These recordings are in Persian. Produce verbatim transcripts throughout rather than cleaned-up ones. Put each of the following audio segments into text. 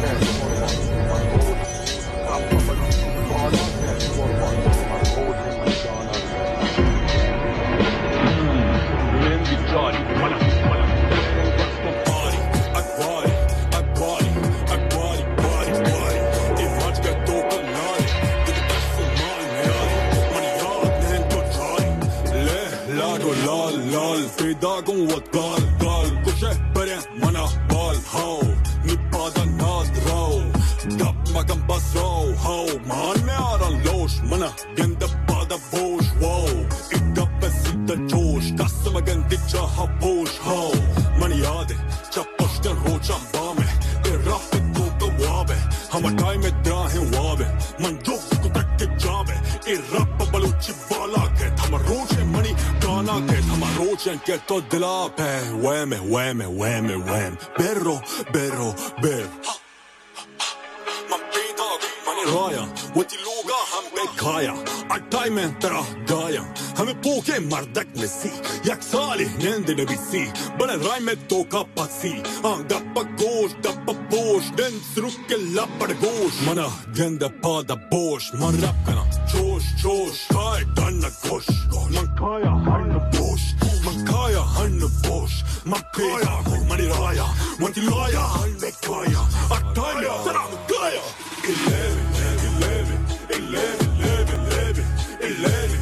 Dagon what gal gal kushe bere mana bal how ni pada nadro dab magam basro how man me ara losh mana genda pada bosh wow idda pesita josh kasma gandicha ha bosh how mani yade chaposhtan rocha bame iraf to to wabe hama time drahin wabe man jog ko tak ke jabe irap baluchi bala ke hama roche mani gana ke hama roche ke to dila pe weme weme weme weme berro berro ber man pita mani raya wati loga ham pe khaya attai mein tera gaya hame poke mardak nesi yak sali nende ne bisi bana rai mein to ka patsi anga pa gosh da pa bosh den srukke lapad gosh mana genda pada bosh man rap kana josh josh kai danna gosh man kaya hanna bosh man kaya hanna bosh man kaya mani raya wati laya hanne kaya attai mein tera gaya eleven eleven eleven eleven eleven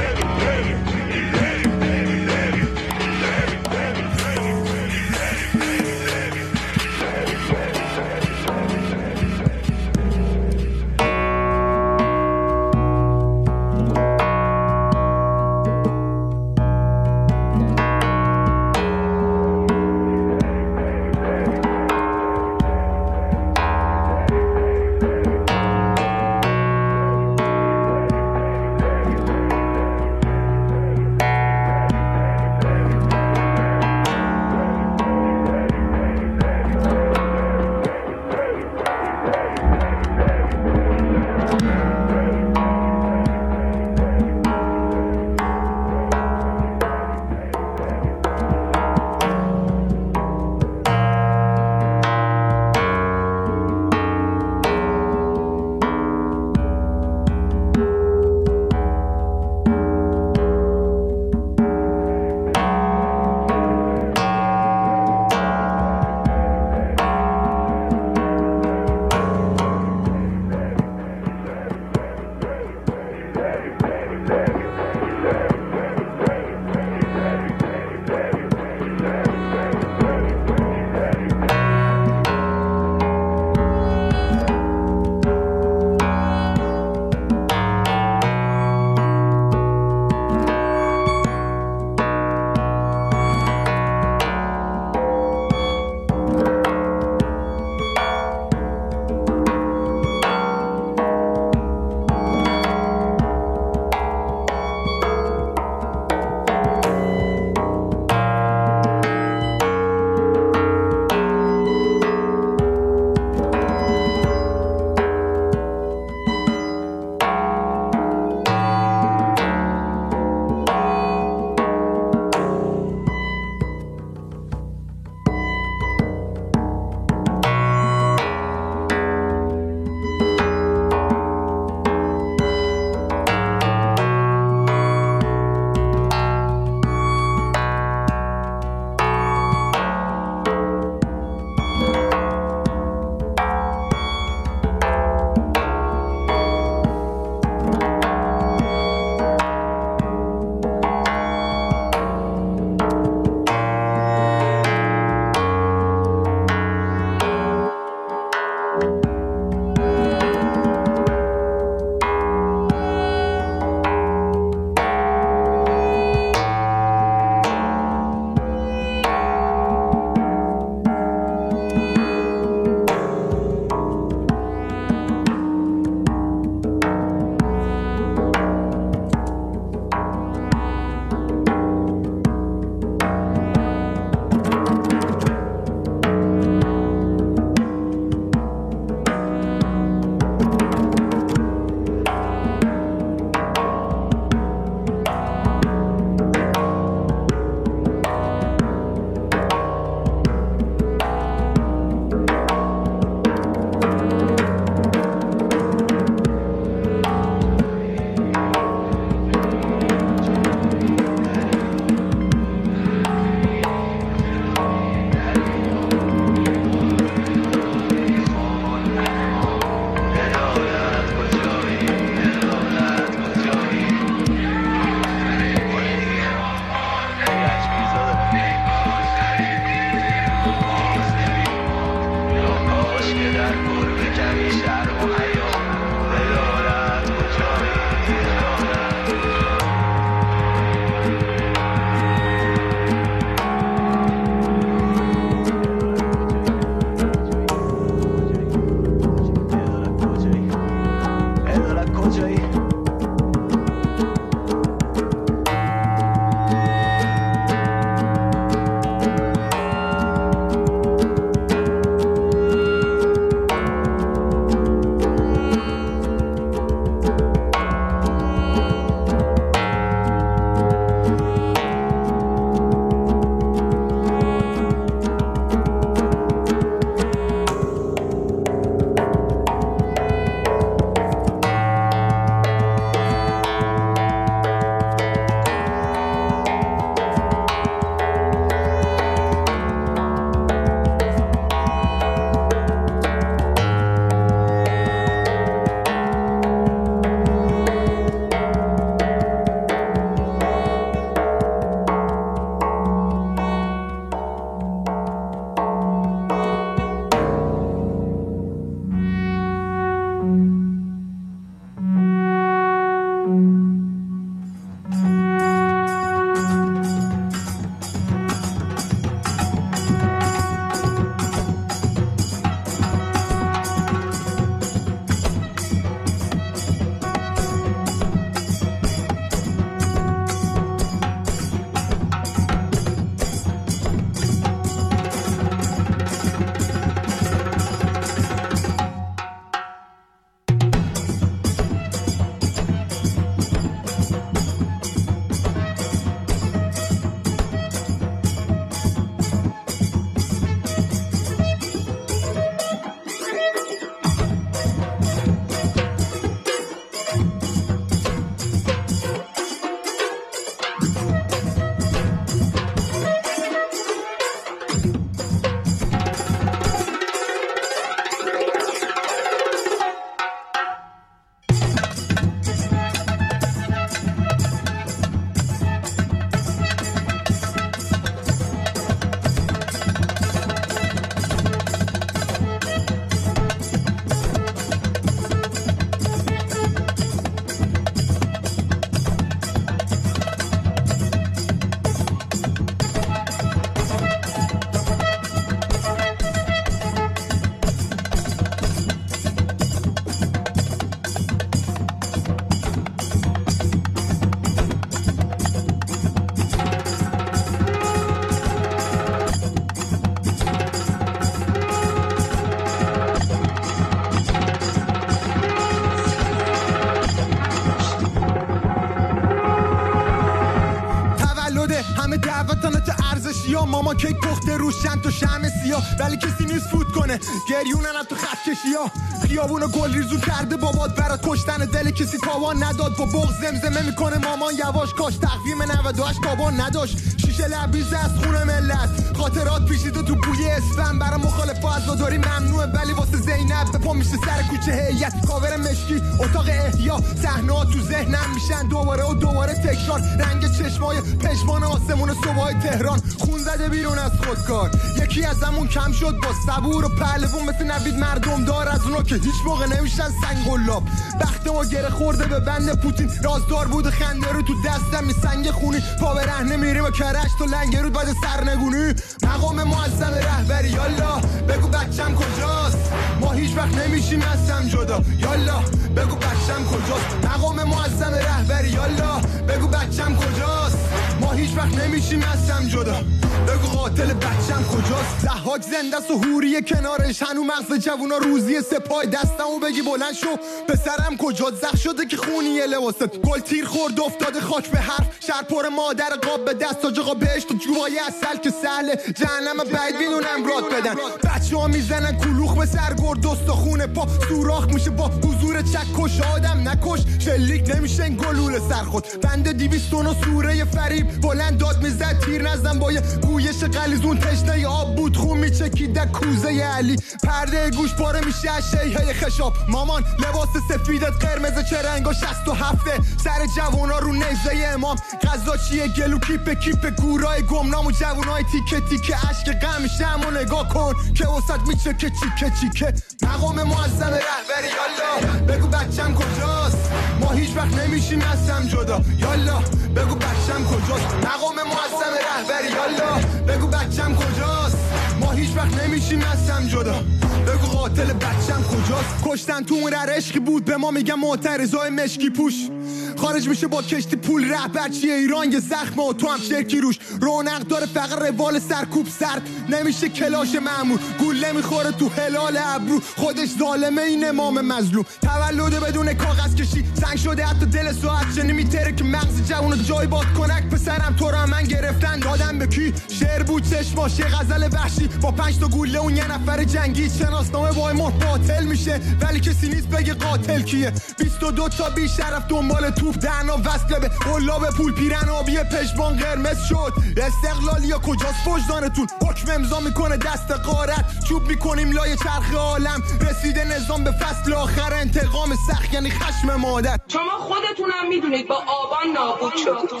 ماما کیک پخته روش چند تا شمع سیاه، ولی کسی نیست فوت کنه گریونن تو خط کشیا. خیابونو گل ریزون کرده بابات برات کشتن دل کسی تاوان نداد، با بغض زمزمه میکنه مامان یواش کاش تقویم نود و هشت تابان نداشت. شیشه لبریز از خون ملت خاطرات پیچیده تو بوی اسفن، برای مخالف عزاداری ممنوعه ولی واسه زینب به پا میشه سر کوچه هیئت. کاور مشکی اتاق احیا، صحنه‌ها تو ذهنم میشن دوباره و دوباره تکرار. رنگ چشمای پشمان آسمون صبحای تهران، خون زده بیرون از خودکار. یکی ازمون کم شد با صبور و پهلوون مثل نوید مردم دار، از اونا که هیچ موقع نمیشن سنگ قلاب. بخت ما گره خورده به بند پوتین، رازدار بود خنده رو تو دستم می سنگ خونی. پا به رهنه میریم و کرش تو لنگرود بعد سرنگونی. مقام معظم رهبری یالا بگو بچم کجاست، ما هیچ وقت نمیشیم ازم جدا. یالا بگو بچم کجاست، مقام معظم رهبری یالا بگو بچم کجاست، ما هیچ وقت نمیشیم ازم جدا. بگو قاتل بچم کجاست. ضحاک زنده است و حوری کنارش، هنو مغز جوونا روزی سپای دستمو بگی بلند شو. پسرم کجا زخ شده که خونیه لباست، گل تیر خورد افتاده خاک به حرف. شهر پر مادر قاب به دست تاج آقا بهشت و جوهای اصل که سهله. جهنم بعید میدونم راد بدن، بچه ها میزنن کلوخ به سرگرد استخونه پا سوراخ میشه با حضور چکش. آدم نکش شلیک نمیشه این گلوله سر خود. بنده دیویستون و سوره فریب بلند داد میزد تیر نزن با یه گویش قلیزون. تشنه آب بود خون میچکید کوزه علی. پرده گوش پاره میشه از شیهه خشاب. مامان لباس سفیدت قرمز چه رنگا شصت و هفته. سر جوونا رو نیزه امام. غذا چیه گلو کیپ کیپ گورای گمنام و جوونای تیکه تیکه. عشق غم شمو نگاه کن که وسط میچه که چیکه چیکه. مقام معظم رهبری یالا بگو بچم کجاست، ما هیچ وقت نمیشیم ازم جدا. یالا بگو بچم کجاست، مقام معظم رهبری یالا بگو بچم کجاست، ما هیچ وقت نمیشیم ازم جدا. بگو قاتل بچم کجاست. کشتن تو اون عشقی بود به ما میگن معترضای مشکی پوش. خارج میشه با کشتی پول رهبر چیه ایران یه زخمه و تو هم شرکی روش. رونق داره فقط روال سرکوب سرد نمیشه کلاش معمول. گوله میخوره تو هلال ابرو خودش ظالمه این امام مظلوم. تولد بدون کاغذ کشی سنگ شده حتی دل ساعت چنی میتره که مغز جوونو جای باد کنک. پسرم تو را من گرفتن دادم به کی. شعر بود چشماش یه غزل وحشی با پنج تا گوله اون یه نفر جنگی. شناسنامه وای مر باطل میشه ولی کسی نیست بگه قاتل کیه. بیست و دو تا بی شرف دنبال توپ دهنا وصله به قلاب پول. پیرن آبی پشمان قرمز شد. استقلالیا کجاست وجدانتون. حکم امضا میکنه دست غارت. چوب میکنیم لای چرخ عالم. رسیده نظام به فصل آخر. انتقام سخت یعنی خشم مادر. شما خودتونم میدونید با آبان نابود شدید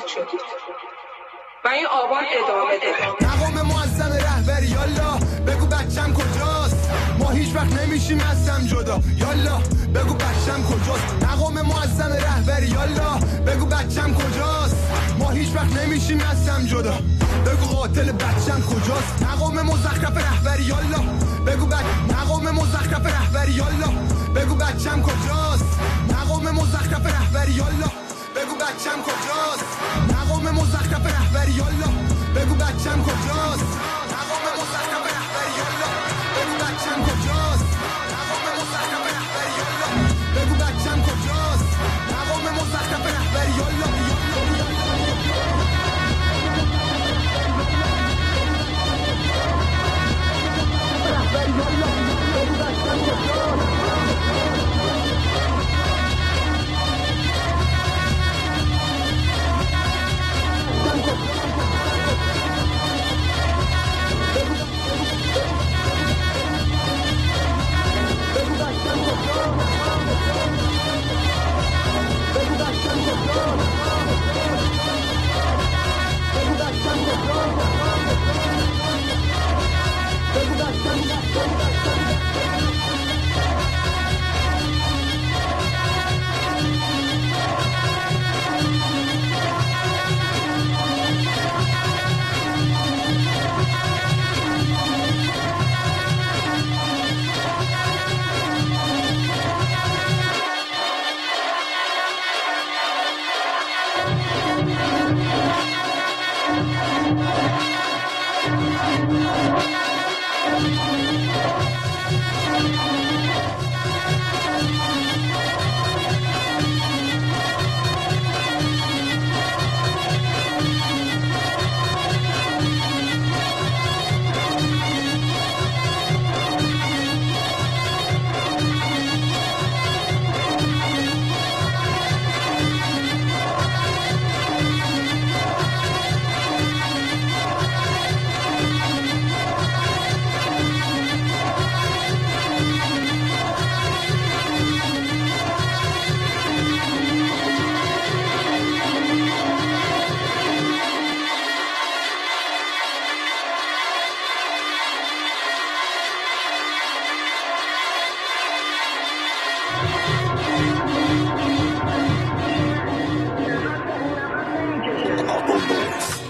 و این آبان ادامه داره. مقام معظم رهبری یالا بگو بچم کجاست، ما هیچ وقت نمیشیم ازم جدا. یالا بگو بچم کجاست، مقام معظم رهبری یالا بگو بچم کجاست، ما هیچ وقت نمیشیم ازم جدا. بگو قاتل بچم کجاست، مقام مزخرف رهبری یالا بگو بچ مقام مزخرف رهبری یالا بگو بچم کجاست، مقام مزخرف رهبری یالا بگو بچم کجاست، مقام مزخرف رهبری یالا بگو بچم کجاست، مقام مزخرف رهبری یالا بگو بچم کجاست، مقام مزخرف رهبری یالا بگو بچم کجاست، مقام مزخرف رهبری یالا رهبری یالا بگو بچم کجاست.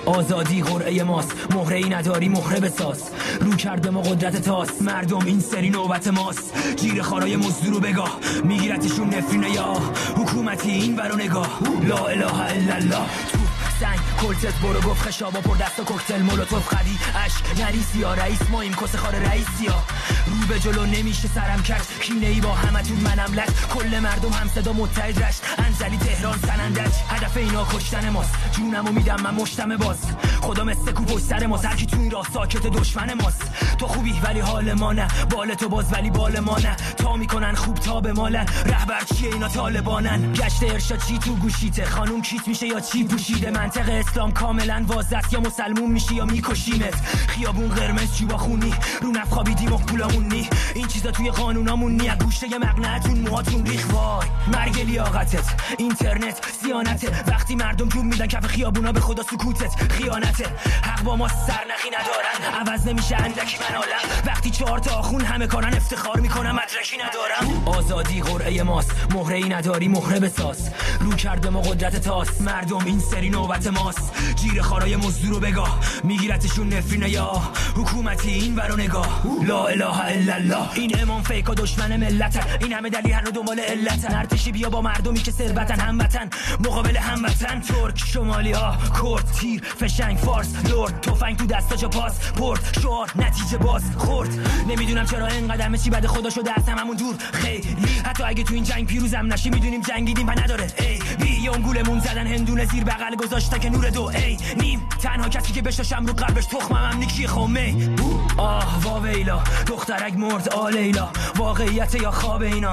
آزادی قرعه ماست، مهره‌ای نداری مهره بساز. رو کرده ما قدرت تاست، مردم این سری نوبت ماست. جیر خارای مزدور رو بگاه، میگیرتشون نفرینه یا حکومتی این برو نگاه. لا اله الا الله. سنگ کلتت برو گفت خشابا پر دست و کوکتل مولوتوف خدی عشق نریسی یا رئیس ما این کس خار رئیسی یا رو به جلو نمیشه سرم کرد کینه ای با همتون منم لد کل مردم هم صدا متحد رشت انزلی تهران سنندج هدف اینا کشتن ماست جونمو میدم من مشتم باز خدا مثل کو پشت سر ماست هرکی تو این راه ساکت دشمن ماست تو خوبی ولی حال ما نه بال تو باز ولی بال ما نه تا میکنن خوب تا به مالن رهبر چیه اینا طالبانن گشت ارشاد چی تو گوشیته خانوم کیت میشه یا چی پوشیده منطق اسلام کاملا واضحه است یا مسلمون میشی یا میکشیمت خیابون قرمز چی با خونی رو نف خوابیدیم و پولامون نی این چیزا توی قانونامون نی از گوشه ی مقنعتون موهاتون ریخ وای مرگ لیاقتت اینترنت سیانته وقتی مردم جون میدن کف خیابونا به خدا سکوتت خیانته حق با ما سرنخی ندارن عوض نمیشه اندکی منالم وقتی چهار تا آخون همه کارن افتخار میکنم مدرکی ندارم آزادی قرعه ماست مهره‌ای نداری مهره بساز رو کرده ما قدرت تاست مردم این سری نوبت ماست جیر خارای مزدور رو بگاه میگیرتشون نفرینه یا حکومتی این برو نگاه لا اله الا الله این امام فیک و دشمن ملتن این همه دلیل هنو دنبال علتن ارتشی بیا با مردمی که ثروتن هموطن مقابل هموطن ترک شمالی ها کرد تیر فشنگ فارس لرد تفنگ تو دستا جا پاس پورت شعار نتیجه باز خورد نمیدونم چرا اینقدر چی بده خدا شده از هممون دور خیلی حتی اگه تو این جنگ پیروزم نشی میدونیم جنگیدیم و نداره ای بی یوم گولمون زدن هندونه زیر بغل گذاشته که نور دو ای نیم تنها کسی که بشاشم رو قلبش تخمم هم نیکی خومه آه واویلا دخترک مرد آلیلا واقعیت یا خواب اینا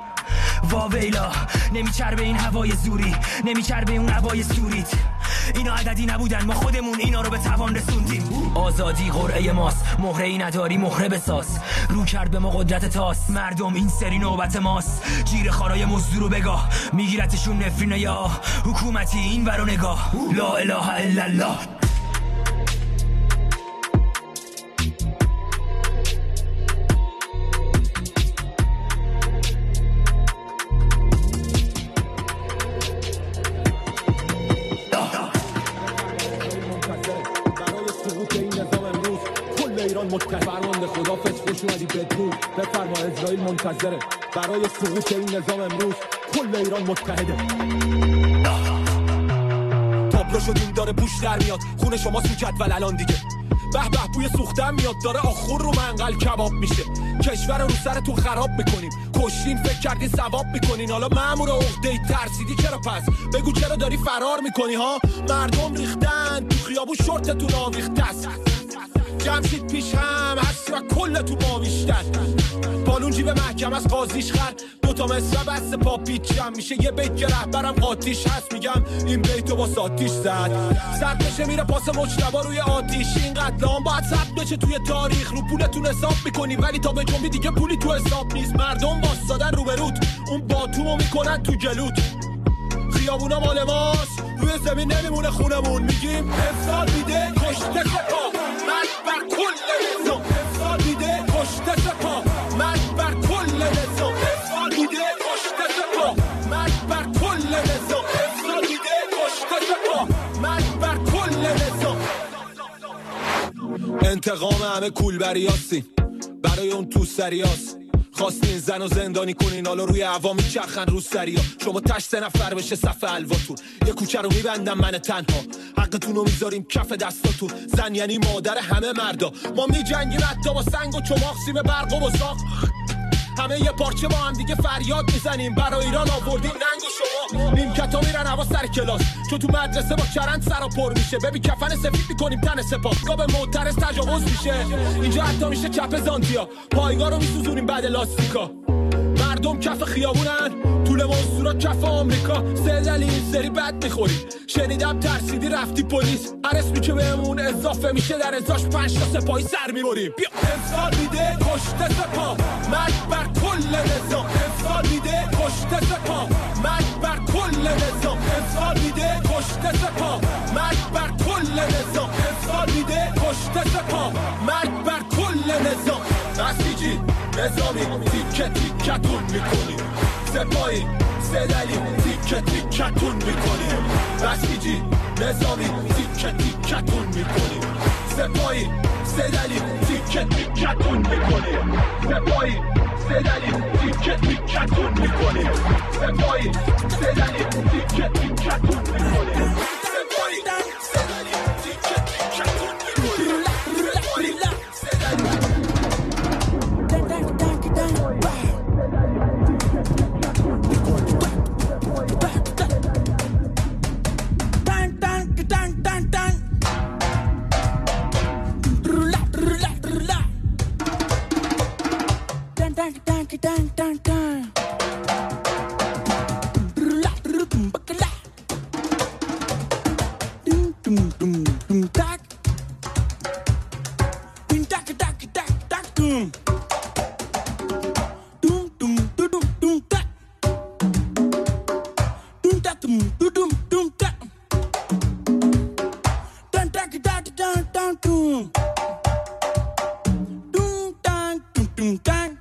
واویلا نمیچربه این هوای زوری نمیچربه اون هوای سوریت اینا عددی نبودن ما خودمون اینا رو به توان رسوندیم آزادی قرعه ماست مهره‌ای نداری مهره بساز رو کرد به ما قدرت تاست مردم این سری نوبت ماست جیر خارای مزدور رو بگاه میگیرتشون نفرینه یا حکومتی این برو نگاه لا اله الا الله متحد فرمانده خدا فسخوش اومدی بدرود بفرما اسرائیل منتظره برای سقوط این نظام امروز کل ایران متحده تابلو شدیم داره پوش در میاد خون شما سو جدول الان دیگه به به بوی سوختن میاد داره آخور رو منقل کباب میشه کشور رو سر تو خراب میکنیم کشتین فکر کردی ثواب میکنین حالا مأمور عقده‌ای ترسیدی چرا پس بگو چرا داری فرار میکنی ها مردم ریختن تو خیابون شورتتون آویخته است جمشید پیش هم هستی و کل تو ما بیشتر بالون جیب محکم از قاضیش خرد دوتا مصرع بست پا پیچم میشه یه بیت که رهبرم قاتیش هست میگم این بیتو با ساتیش زد سرد بشه میره پاس مجتبا روی آتیش این قتلام باید ثبت بشه توی تاریخ رو پولتون حساب میکنی ولی تا به جنبی دیگه پولی تو حساب نیست مردم واسادن رو به روت اون باتومو میکنن تو جلوت خیابونا مال ماست روی زمین نمیمونه خونمون میگیم افساد میده کشته سپا مرد بر کل نظام افساد میده کشته سپا مرد بر کل نظام افساد میده کشته سپا مرد بر کل نظام افساد میده کشته سپا مرد بر کل نظام انتقام همه کولبریاستیم برای اون تو سریاست خواستین زن و زندانی کنین حالا روی عوامی چرخن رو سریا شما تش سه نفر بشه صف الواتون یه کوچه رو میبندم من تنها حقتون رو میذاریم کف دستاتون زن یعنی مادر همه مردا ما میجنگیم حتی با سنگ و چماق سیم برق و بزاق همه یه پارچه با هم دیگه فریاد میزنیم برای ایران آوردیم ننگ و شما نیمکتا میرن هوا سر کلاس چون تو مدرسه با چرند سرا پر میشه ببین کفن سفید میکنیم تن سپاس گاب معترض تجاوز میشه اینجا حتی میشه چپ زانتیا پایگاه رو میسوزونیم بعد لاستیکا مردم کف خیابونن طول منصورا کف آمریکا سه دلیل سری بد میخوری شنیدم ترسیدی رفتی پلیس هر اسمی که بهمون اضافه میشه در ازاش پنج تا سپاهی سر میبریم بیا افساد میده کشته سپاه مرگ بر کل نظام افساد میده کشته سپاه مرگ بر کل نظام افساد میده کشته سپاه مرگ بر کل نظام افساد میده کشته سپاه مرگ بر کل نظام بسیجی نظامی تیکه تیکتون میکنیم سپاهی سدلی تیکه تیکتون میکنیم بسیجی نظامی تیکه تیکتون میکنیم سپاهی سدلی تیکه تیکتون میکنیم سپاهی سدلی تیکه تیکتون میکنیم سپاهی سدلی تیکه تیکتون میکنیم سپاهی سدلی تیکه تیکتون میکنیم Dun, dun, dun. Dum, dum, dum, dum, tac. Dum, tac, tac, tac, tac, dum. Dum, dum, dum, dum, dum, tac. Dum, tac, dum, dum, dum, dum, tac. Dun, tac, tac, dun, dun, dum. Dum, dun, dum, dum, tac.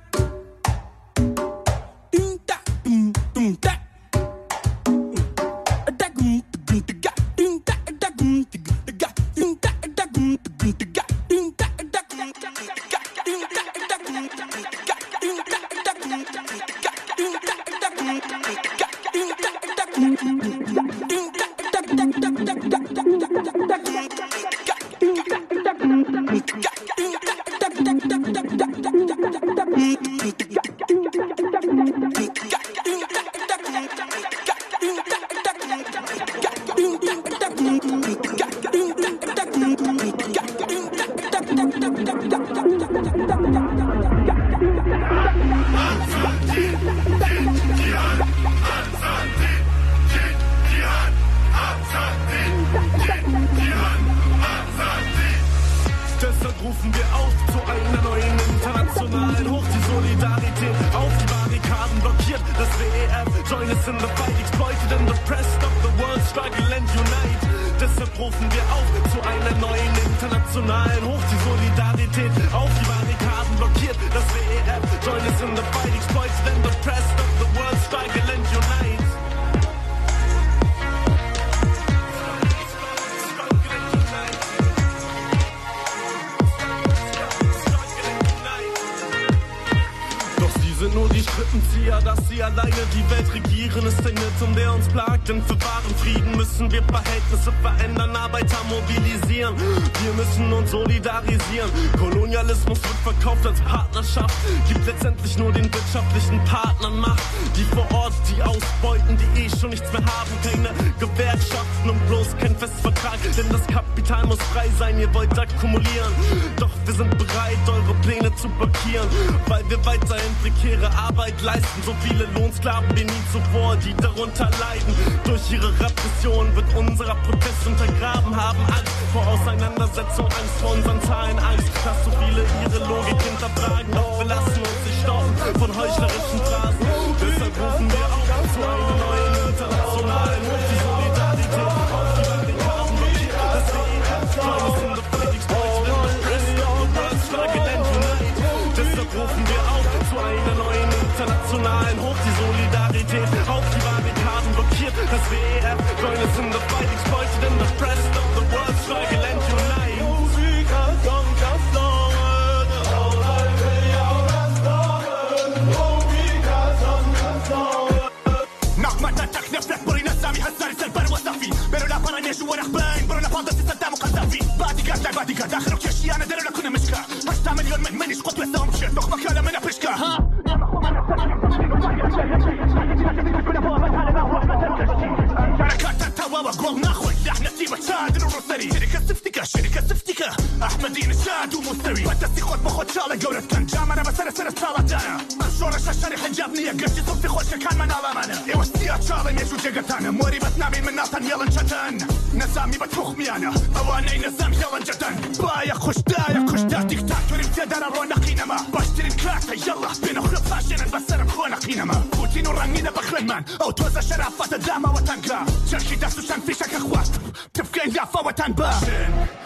So viele Lohnsklaven wie nie zuvor, die darunter leiden. Durch ihre Repression wird unser Protest untergraben. Haben Angst vor Auseinandersetzung, Angst vor unseren Zahlen, Angst, dass so viele ihre Logik hinterfragen. Doch wir lassen uns nicht stoppen von heuchlerischen Phrasen. Deshalb rufen wir auf zu einer neuen internationalen Hoch die Solidarität auf die Barrikaden blockiert. Das W E F, join us in the fight, exploited in the rest of the world, struggle and unite. Deshalb rufen wir auf zu einer neuen internationalen Hoch die Solidarität auf die Barrikaden blockiert. Das W E F, join us in the fight, exploited in the rest of the world, struggle and unite. Musica kommt das Dorn, all I will you das Dorn, Musica kommt das Dorn. نقمة تكنف لك برينا السامي حسان السلبان وصافي برونا برانيش ورحبين برونا فاضل في صدام وقذافي بادي قاد لا بادي قاد آخر وكشي أنا دلو لكنا مشكا هشتا مليون من منيش قط وسام بشير تخ مكالا من بشكا ها شركات التواوى قول ناخذ احنا تيمة شاد الروسري شركة سفتكة شركة سفتكة أحمدين الشاد ومستوي بتسي خود بخود شالة قولة كان جامنا بسنة سنة صالة دانا الشورش الشري حجابني قشي صوتي خوش كان من علامانا يوستيات شالة ميشو جيغتانا موري بتنامي من ناطن يلن شتان نسامي بتفوخ ميانا اواني نسام يلن جتان بايا خوش دايا خوش دا ديكتاتوري بتدانا رونقينا ما باشتري الكاسة يلا بينا خلطها شينا بسرم خونقينا ما بوتين ورنينا بخلن مان او توزا شرافة داما وتنكا شركي داسو شان فيشك اخوات تفكين دافا وتنبا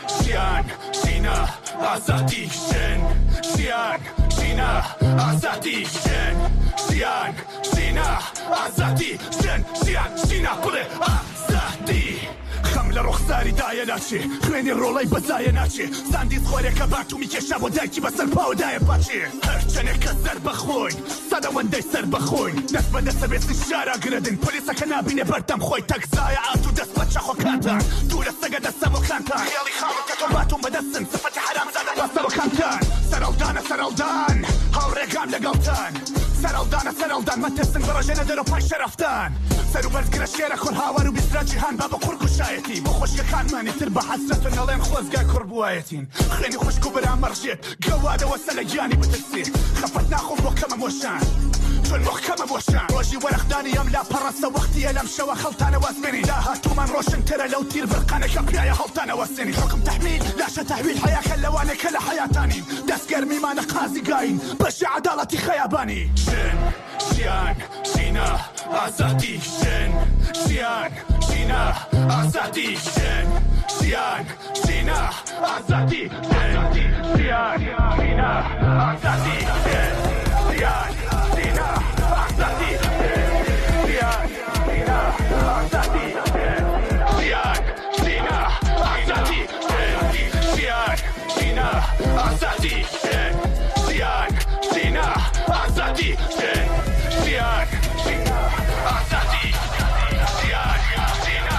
شیان شینا آزادی شن شیان شینا آزادی شن شیان شینا آزادی شن شیان شینا بله آزادی خمل رخساری دایه نچی خوینی رولای بزایه نچی سندیز خوره که برتو میکشه و درکی بسر پاو دایه بچی هرچنه که سر بخوین صدا ونده سر بخوین نس به دست بیستی شارع گردین پولیسا که نبینه بردم خوی تک زایه آتو دست بچه خو کانتن دور سگه دستم و کانتن خیالی خامت که تو باتون بدستن صفت حرام زدن بسته و کانتن سرالدان سرالدان هاوره گام لگوتن سرالدان سرالدان ما تستن براجه ندر و پایش رفتن سرو برزگره شیره خور هاورو بیسرا جیهان بابا خورگو شایتی بو خوشگه خان منی تر به حسرت و نالین خوزگه کربوایتین خیلی خوشگو برام مرشید گواده و سلگیانی بتسی خفت ناخو محکم موشن چون محکم موشن روشی ورخدانی ام لا پرسا وقتی الم شوا خلطانه واسمینی لا هاتو من روشن تره لو تیر برقانه کپیای خلطانه واسینی حکم تحمیل لاشه تحویل حیا خلوانه کل حیاتانی دست گرمی من قاضی گاین بشی عدالتی خیابانی شن شیان شینا آزادی شن شیان شینا آزادی شن شیان شینا آزادی شن شیان شینا آزادی شن شیان شینا آزادی شن شیان شینا آزادی شن شیان شینا آزادی شن شیان شینا آزادی شن شیان شینا آزادی شن شیان شینا آزادی شیان شینا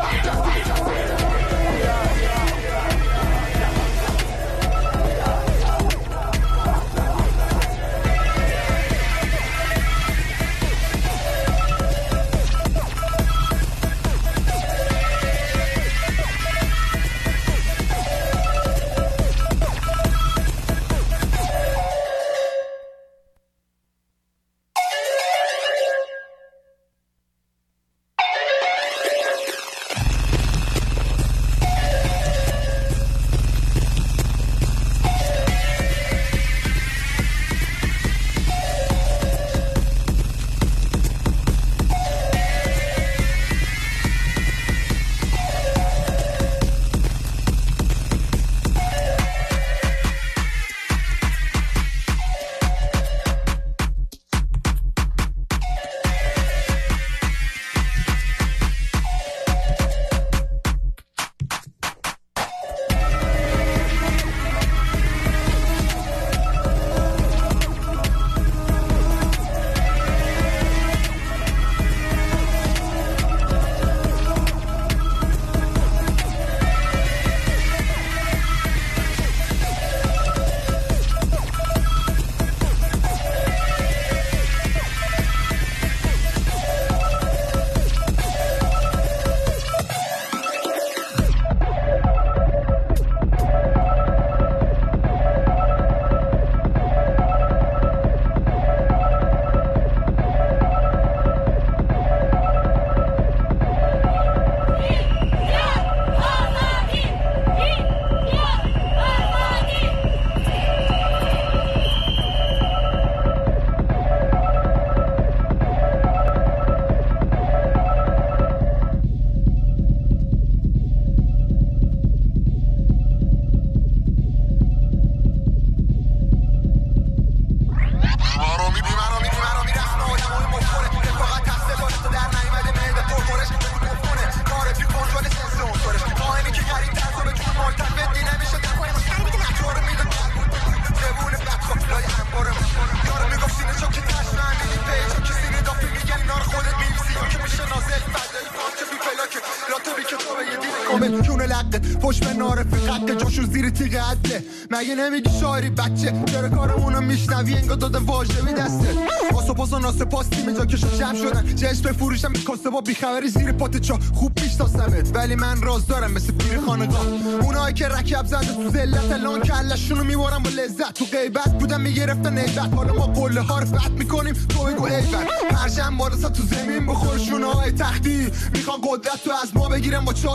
کامل کونه لقه پشت به نارفه قده جاشو زیر تیغ عده مگه نمیگی شاعری بچه چرا کارمونو میشنوی انگار دادم واژه می دسته آسو پاسا ناسه پاستی میجا که جمع شدن چشم بفروشم به کاسه با بیخبری زیر پات چا خوب میشناسمت ولی من راز دارم مثل پیر خانقاه اونایی که رکب زده تو ذلت الان کلشونو میبارم با لذت تو غیبت بودم میگرفتن عیبت حالا ما قله ها رو فتح میکنیم تو بگو ایول پرشم بالا تو زمین بخور شونه های تختی میخوان قدرت تو از ما بگیرم با چهار تا کود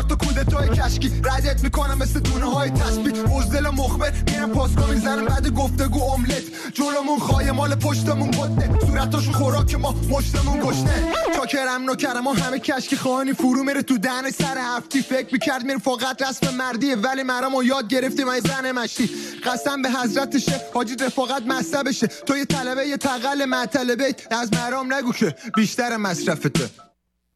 توی کشکی ردت میکنم مثل دونه های تسبیح بزدل مخبر میرم پاسکو میزنم بعد گفتگو املت جلومون خواهی مال پشتمون بده صورتاشون خوراک ما مشتمون گشنه چاکرم نوکرم ما همه کشکی خواهانی فرو میره تو دهن سر هفتی فکر میکرد میره فقط رسم مردیه ولی مرامو یاد گرفتیم از زن مشتی قسم به حضرتشه حاجی رفاقت مذهبشه تو یه طلبه یه تقل معطلبه از مرام نگو که بیشتر مصرفته